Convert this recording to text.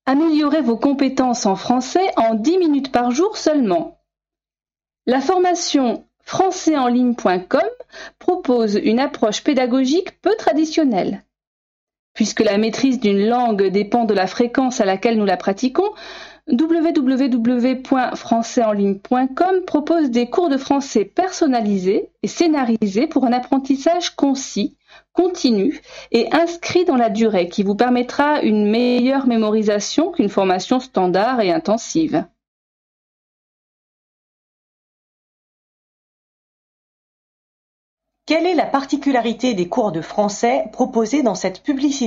Améliorez vos compétences en français en 10 minutes par jour seulement. La formation françaisenligne.com propose une approche pédagogique peu traditionnelle. Puisque la maîtrise d'une langue dépend de la fréquence à laquelle nous la pratiquons, www.françaisenligne.com propose des cours de français personnalisés et scénarisés pour un apprentissage concis, continu et inscrit dans la durée qui vous permettra une meilleure mémorisation qu'une formation standard et intensive. Quelle est la particularité des cours de français proposés dans cette publicité ?